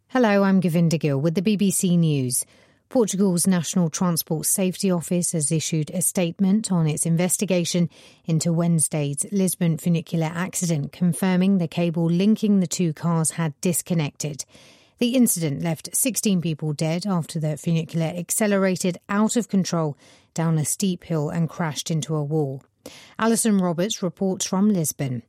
Hello, I'm Govinda Gill with the BBC News. Portugal's National Transport Safety Office has issued a statement on its investigation into Wednesday's Lisbon funicular accident, confirming the cable linking the two cars had disconnected. The incident left 16 people dead after the funicular accelerated out of control down a steep hill and crashed into a wall. Alison Roberts reports from Lisbon.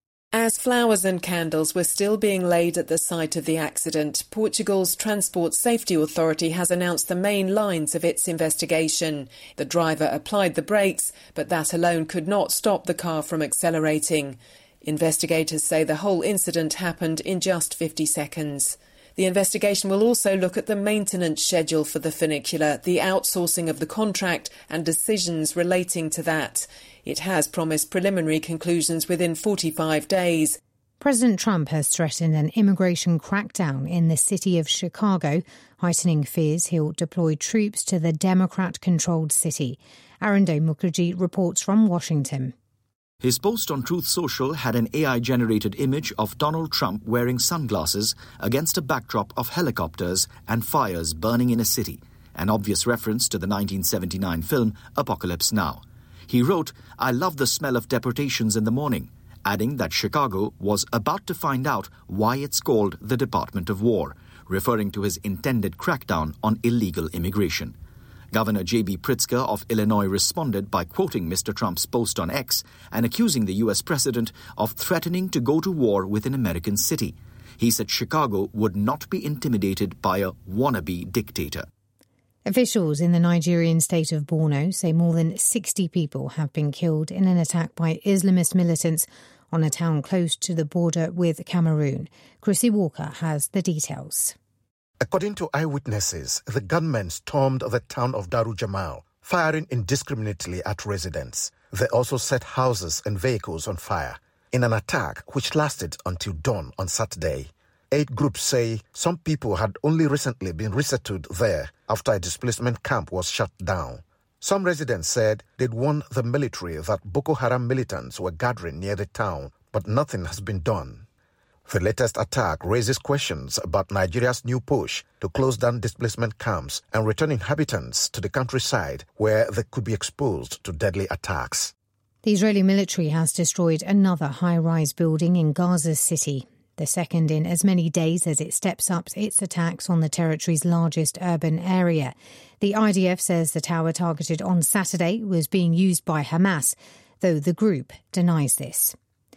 As flowers and candles were still being laid at the site of the accident, Portugal's Transport Safety Authority has announced the main lines of its investigation. The driver applied the brakes, but that alone could not stop the car from accelerating. Investigators say the whole incident happened in just 50 seconds. The investigation will also look at the maintenance schedule for the funicular, the outsourcing of the contract and decisions relating to that. It has promised preliminary conclusions within 45 days. President Trump has threatened an immigration crackdown in the city of Chicago, heightening fears he'll deploy troops to the Democrat-controlled city. Arundel Mukherjee reports from Washington. His post on Truth Social had an AI-generated image of Donald Trump wearing sunglasses against a backdrop of helicopters and fires burning in a city, an obvious reference to the 1979 film Apocalypse Now. He wrote, "I love the smell of deportations in the morning," adding that Chicago was about to find out why it's called the Department of War, referring to his intended crackdown on illegal immigration. Governor J.B. Pritzker of Illinois responded by quoting Mr. Trump's post on X and accusing the U.S. president of threatening to go to war with an American city. He said Chicago would not be intimidated by a wannabe dictator. Officials in the Nigerian state of Borno say more than 60 people have been killed in an attack by Islamist militants on a town close to the border with Cameroon. Chrissy Walker has the details. According to eyewitnesses, the gunmen stormed the town of Daru Jamal, firing indiscriminately at residents. They also set houses and vehicles on fire in an attack which lasted until dawn on Saturday. 8 groups say some people had only recently been resettled there after a displacement camp was shut down. Some residents said they'd warned the military that Boko Haram militants were gathering near the town, but nothing has been done. The latest attack raises questions about Nigeria's new push to close down displacement camps and return inhabitants to the countryside where they could be exposed to deadly attacks. The Israeli military has destroyed another high-rise building in Gaza City, the second in as many days as it steps up its attacks on the territory's largest urban area. The IDF says the tower targeted on Saturday was being used by Hamas, though the group denies this.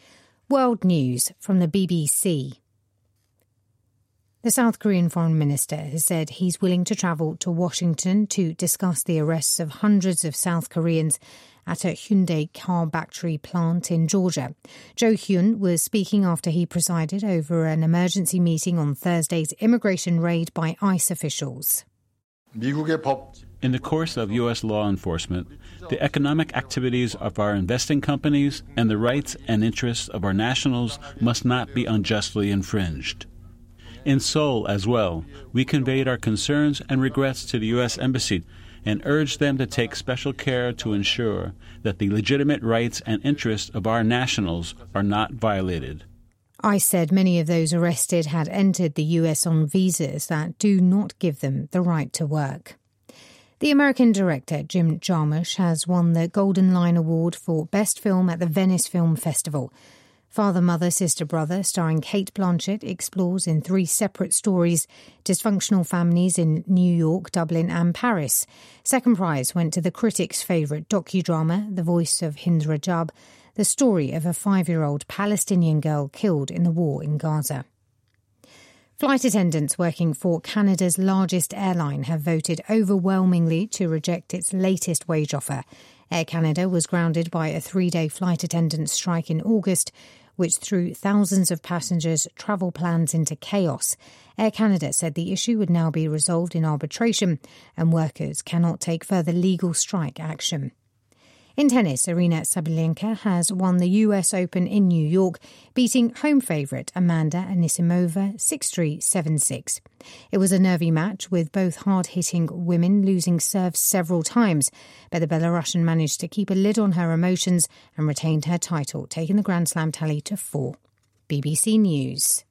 World News from the BBC. The South Korean foreign minister has said he's willing to travel to Washington to discuss the arrests of hundreds of South Koreans at a Hyundai car battery plant in Georgia. Jo Hyun was speaking after he presided over an emergency meeting on Thursday's immigration raid by ICE officials. In the course of U.S. law enforcement, the economic activities of our investing companies and the rights and interests of our nationals must not be unjustly infringed. In Seoul as well, we conveyed our concerns and regrets to the U.S. Embassy and urged them to take special care to ensure that the legitimate rights and interests of our nationals are not violated. ICE said many of those arrested had entered the U.S. on visas that do not give them the right to work. The American director Jim Jarmusch has won the Golden Lion Award for Best Film at the Venice Film Festival. Father, Mother, Sister, Brother, starring Cate Blanchett, explores in 3 separate stories dysfunctional families in New York, Dublin and Paris. Second prize went to the critics' favourite docudrama, The Voice of Hind Rajab, the story of a 5-year-old Palestinian girl killed in the war in Gaza. Flight attendants working for Canada's largest airline have voted overwhelmingly to reject its latest wage offer. Air Canada was grounded by a 3-day flight attendant strike in August, which threw thousands of passengers' travel plans into chaos. Air Canada said the issue would now be resolved in arbitration and workers cannot take further legal strike action. In tennis, Aryna Sabalenka has won the US Open in New York, beating home favourite Amanda Anisimova 6-3, 7-6. It was a nervy match with both hard-hitting women losing serves several times, but the Belarusian managed to keep a lid on her emotions and retained her title, taking the Grand Slam tally to 4. BBC News.